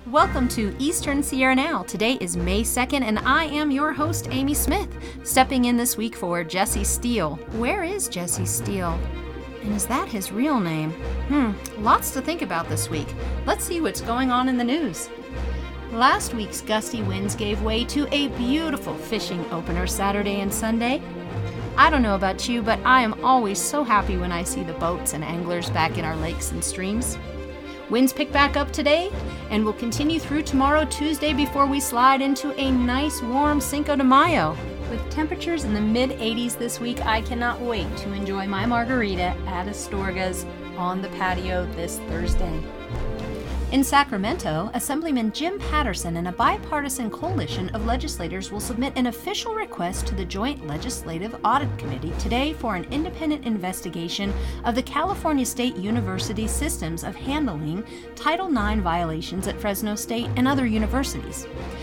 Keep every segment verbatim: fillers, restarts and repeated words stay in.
Welcome to Eastern Sierra Now. Today is May second, and I am your host, Amy Smith, stepping in this week for Jesse Steele. Where is Jesse Steele? And is that his real name? Hmm, lots to think about this week. Let's see what's going on in the news. Last week's gusty winds gave way to a beautiful fishing opener Saturday and Sunday. I don't know about you, but I am always so happy when I see the boats and anglers back in our lakes and streams. Winds pick back up today and will continue through tomorrow, Tuesday, before we slide into a nice warm Cinco de Mayo. With temperatures in the mid eighties this week, I cannot wait to enjoy my margarita at Astorga's on the patio this Thursday. In Sacramento, Assemblyman Jim Patterson and a bipartisan coalition of legislators will submit an official request to the Joint Legislative Audit Committee today for an independent investigation of the California State University systems of handling Title nine violations at Fresno State and other universities.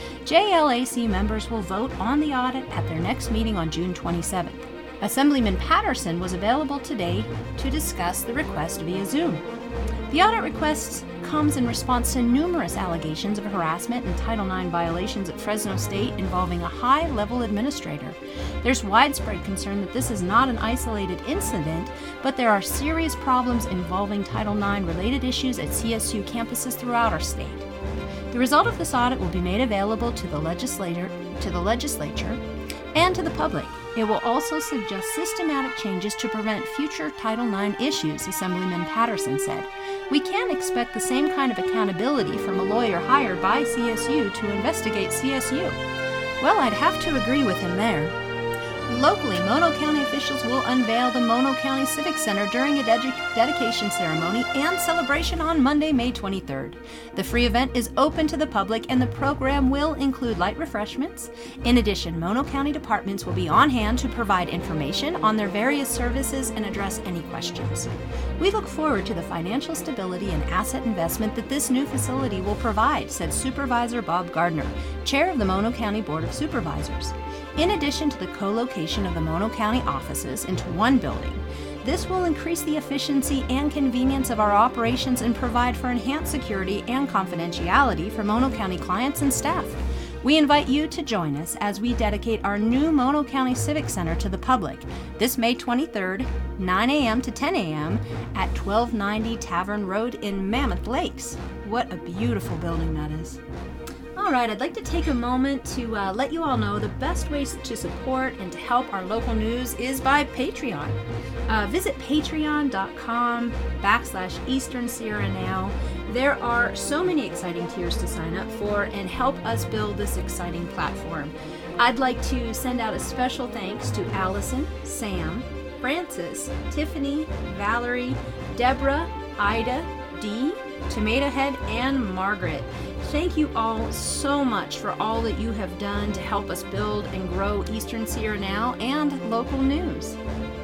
J L A C members will vote on the audit at their next meeting on June twenty-seventh. Assemblyman Patterson was available today to discuss the request via Zoom. The audit request comes in response to numerous allegations of harassment and Title nine violations at Fresno State involving a high-level administrator. There's widespread concern that this is not an isolated incident, but there are serious problems involving Title nine related issues at C S U campuses throughout our state. The result of this audit will be made available to the legislator, to the legislature and to the public. It will also suggest systematic changes to prevent future Title nine issues, Assemblyman Patterson said. We can't expect the same kind of accountability from a lawyer hired by C S U to investigate C S U. Well, I'd have to agree with him there. Locally, Mono County officials will unveil the Mono County Civic Center during a ded- dedication ceremony and celebration on Monday, May twenty-third. The free event is open to the public and the program will include light refreshments. In addition, Mono County departments will be on hand to provide information on their various services and address any questions. We look forward to the financial stability and asset investment that this new facility will provide, said Supervisor Bob Gardner, chair of the Mono County Board of Supervisors. In addition to the co-location of the Mono County offices into one building, this will increase the efficiency and convenience of our operations and provide for enhanced security and confidentiality for Mono County clients and staff. We invite you to join us as we dedicate our new Mono County Civic Center to the public this May twenty-third, nine a.m. to ten a.m. at twelve ninety Tavern Road in Mammoth Lakes. What a beautiful building that is. All right, I'd like to take a moment to uh, let you all know the best ways to support and to help our local news is by Patreon. Uh, visit patreon.com backslash Eastern Sierra Now. There are so many exciting tiers to sign up for and help us build this exciting platform. I'd like to send out a special thanks to Allison, Sam, Francis, Tiffany, Valerie, Deborah, Ida, Dee, Tomato Head, and Margaret. Thank you all so much for all that you have done to help us build and grow Eastern Sierra Now and local news.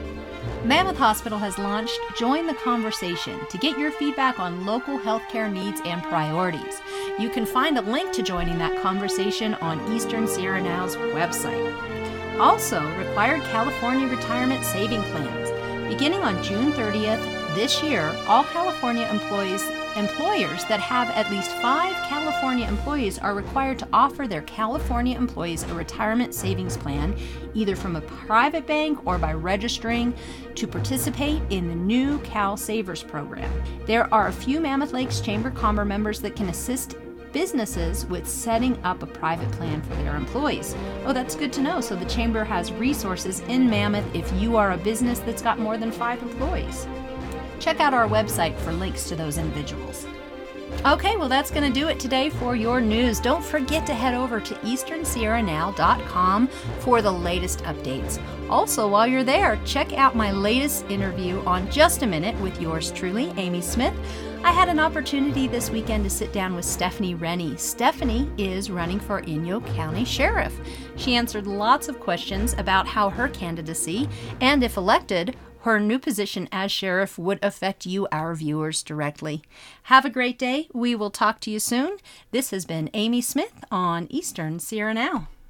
Mammoth Hospital has launched Join the Conversation to get your feedback on local healthcare needs and priorities. You can find a link to joining that conversation on Eastern Sierra Now's website. Also, required California retirement saving plans. Beginning on June thirtieth this year, all California employees Employers that have at least five California employees are required to offer their California employees a retirement savings plan, either from a private bank or by registering to participate in the new Cal Savers program. There are a few Mammoth Lakes Chamber Commerce members that can assist businesses with setting up a private plan for their employees. Oh, that's good to know. So the Chamber has resources in Mammoth if you are a business that's got more than five employees. Check out our website for links to those individuals. Okay, well that's going to do it today for your news. Don't forget to head over to eastern sierra now dot com for the latest updates. Also, while you're there, check out my latest interview on Just a Minute with yours truly, Amy Smith. I had an opportunity this weekend to sit down with Stephanie Rennie. Stephanie is running for Inyo County Sheriff. She answered lots of questions about how her candidacy, and if elected, her new position as sheriff would affect you, our viewers, directly. Have a great day. We will talk to you soon. This has been Amy Smith on Eastern Sierra Now.